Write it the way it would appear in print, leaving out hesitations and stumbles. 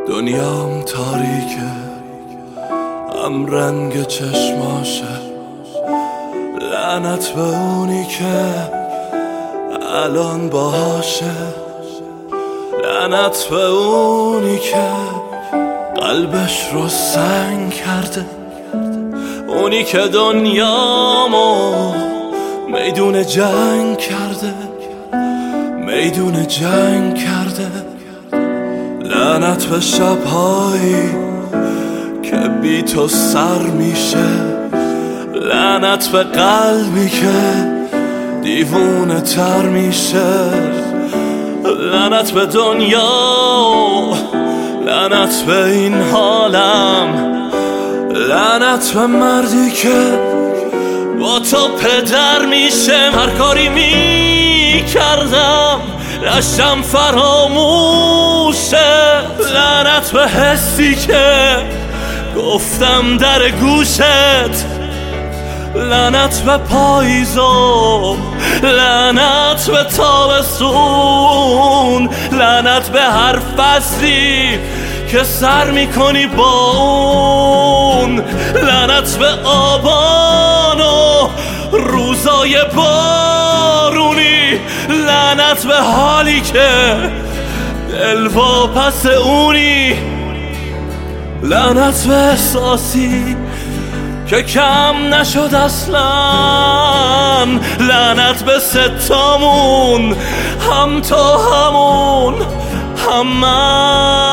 دنیام تاریکه، هم رنگ چشماشه. لعنت به اونی که الان باهاشه، لعنت به اونی که قلبش رو سنگ کرده، اونی که دنیامو میدون جنگ کرده، میدون جنگ کرده. لعنت به شبهایی که بی تو سر میشه، لعنت به قلبی که دیوونه تر میشه. لعنت به دنیا، لعنت به این حالم، لعنت به مردی که با تو پدر میشه. هر کاری میکردم داشتم فراموشه. لعنت به حسی که گفتم در گوشت، لعنت به پاییزو، لعنت به تابستون، لعنت به هر فصلی که سر میکنی با اون. لعنت به آبان و روزای بارونی، لعنت به حالی که دل واپس اونی. لعنت به احساسی که کم نشد اصلا، لعنت به ستامون، هم تو همون هم من.